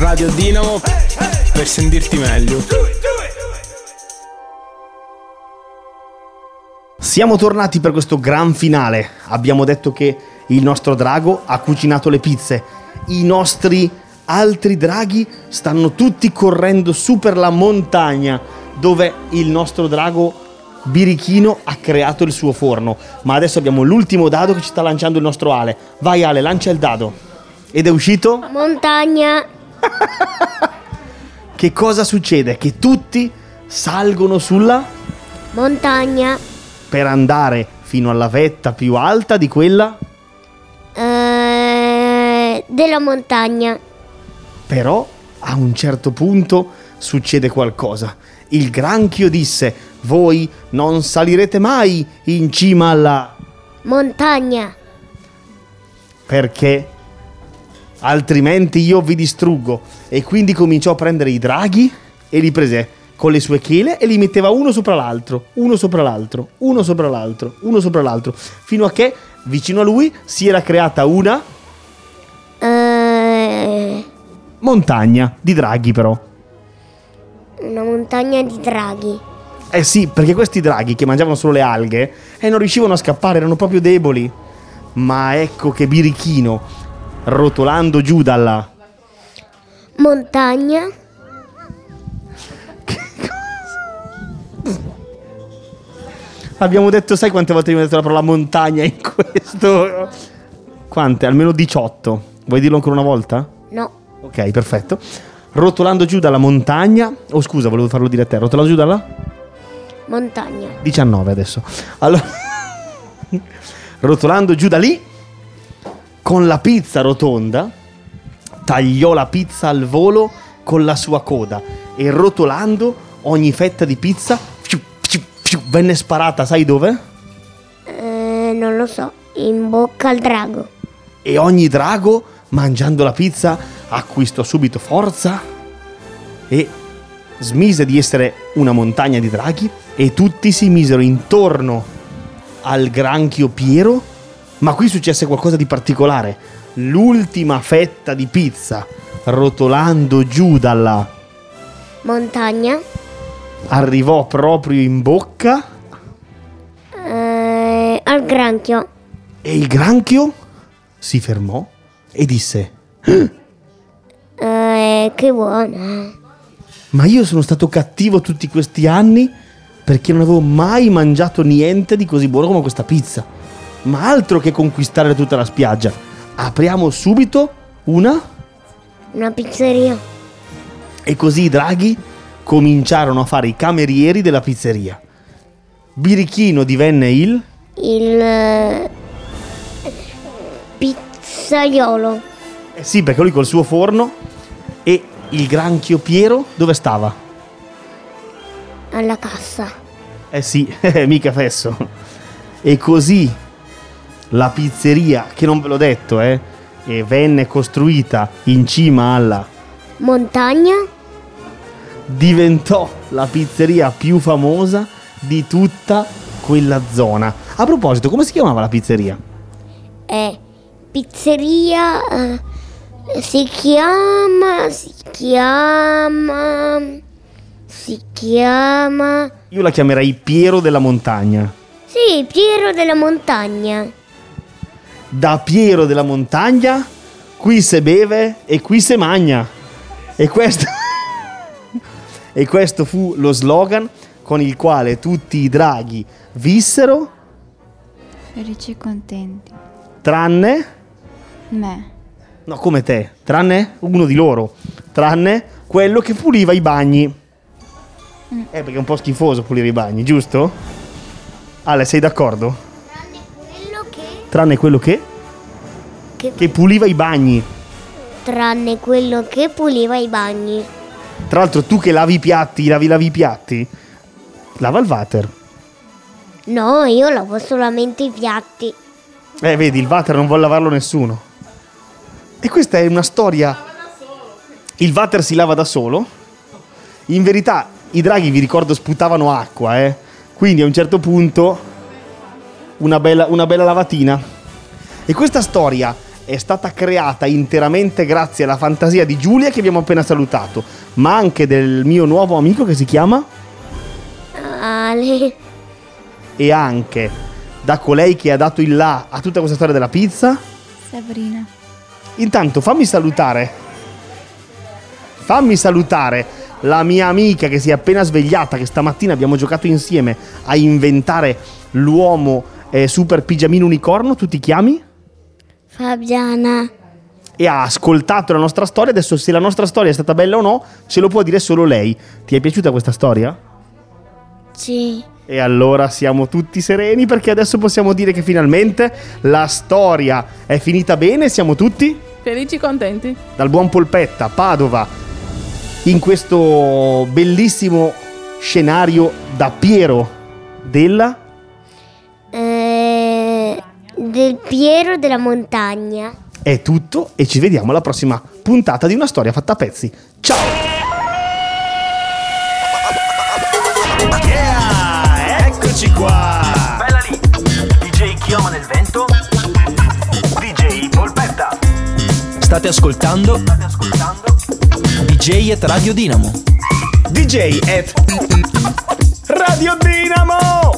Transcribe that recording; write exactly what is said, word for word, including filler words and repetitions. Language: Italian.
Radio Dinamo per sentirti meglio. Siamo tornati per questo gran finale. Abbiamo detto che il nostro drago ha cucinato le pizze. I nostri altri draghi stanno tutti correndo su per la montagna dove il nostro drago Birichino ha creato il suo forno. Ma adesso abbiamo l'ultimo dado che ci sta lanciando il nostro Ale. Vai Ale, lancia il dado. Ed è uscito? Montagna. Che cosa succede? Che tutti salgono sulla Montagna. per andare fino alla vetta più alta di quella. Eh, della montagna. Però a un certo punto succede qualcosa. Il granchio disse: voi non salirete mai in cima alla... Montagna. perché altrimenti io vi distruggo. E quindi cominciò a prendere i draghi e li prese con le sue chele e li metteva uno sopra l'altro, uno sopra l'altro, uno sopra l'altro, uno sopra l'altro, fino a che vicino a lui si era creata una Eh, montagna di draghi. Però una montagna di draghi. eh sì, perché questi draghi che mangiavano solo le alghe e non riuscivano a scappare, erano proprio deboli. Ma ecco che Birichino, rotolando giù dalla... Montagna. Abbiamo detto, sai quante volte abbiamo detto la parola montagna in questo? Quante? Almeno diciotto. Vuoi dirlo ancora una volta? No. Ok, perfetto. Rotolando giù dalla montagna. Oh scusa, volevo farlo dire a te. Rotolando giù dalla... Montagna. diciannove adesso. Allora, rotolando giù da lì, con la pizza rotonda, tagliò la pizza al volo con la sua coda e rotolando ogni fetta di pizza fiu, fiu, fiu, venne sparata, sai dove? Eh, non lo so. In bocca al drago. E ogni drago, mangiando la pizza, acquistò subito forza e smise di essere una montagna di draghi e tutti si misero intorno al granchio Piero. Ma qui successe qualcosa di particolare. L'ultima fetta di pizza, rotolando giù dalla Montagna. arrivò proprio in bocca Eh, al granchio. e il granchio si fermò e disse: Eh, che buona. ma io sono stato cattivo tutti questi anni perché non avevo mai mangiato niente di così buono come questa pizza. Ma altro che conquistare tutta la spiaggia. Apriamo subito una... Una pizzeria. E così i draghi cominciarono a fare i camerieri della pizzeria. Birichino divenne il... Il eh, pizzaiolo. Eh sì, perché lui col suo forno. E il granchio Piero dove stava? Alla cassa. Eh sì, mica fesso. E così la pizzeria, che non ve l'ho detto, eh, e venne costruita in cima alla... Montagna. diventò la pizzeria più famosa di tutta quella zona. A proposito, come si chiamava la pizzeria? Eh, pizzeria. eh, si chiama. Si chiama. Si chiama. Io la chiamerei Piero della Montagna. Sì, Piero della Montagna. Da Piero della Montagna, qui se beve e qui se magna. E questo... e questo fu lo slogan con il quale tutti i draghi vissero, Felici e contenti. tranne... Me. No, come te, tranne uno di loro, tranne quello che puliva i bagni. Mm. Eh, perché è un po' schifoso pulire i bagni, giusto? Ale, sei d'accordo? Tranne quello che. Tranne quello che... che che puliva i bagni. tranne quello che puliva i bagni. Tra l'altro tu che lavi i piatti, lavi lavi i piatti, lava il water. No, io lavo solamente i piatti. Eh, vedi, il water non vuole lavarlo nessuno. E questa è una storia. Il water si lava da solo. In verità i draghi, vi ricordo, sputavano acqua, eh. Quindi a un certo punto una bella, una bella lavatina. E questa storia è stata creata interamente grazie alla fantasia di Giulia, che abbiamo appena salutato, ma anche del mio nuovo amico che si chiama Ale. e anche da colei che ha dato il là a tutta questa storia della pizza. Sabrina. Intanto fammi salutare Fammi salutare la mia amica che si è appena svegliata, che stamattina abbiamo giocato insieme a inventare l'uomo eh, super pigiamino unicorno. Tu ti chiami? Fabiana. E ha ascoltato la nostra storia. Adesso, se la nostra storia è stata bella o no, ce lo può dire solo lei. Ti è piaciuta questa storia? Sì. E allora siamo tutti sereni, perché adesso possiamo dire che finalmente la storia è finita bene. Siamo tutti felici, contenti. dal buon Polpetta, Padova, in questo bellissimo scenario da Piero della... Eh, del Piero della montagna. È tutto e ci vediamo alla prossima puntata di Una storia fatta a pezzi. Ciao! Yeah, eccoci qua. Bella lì. D J Chioma nel vento. D J Polpetta. State ascoltando? State ascoltando? D J at Radio Dinamo. D J at Radio Dinamo.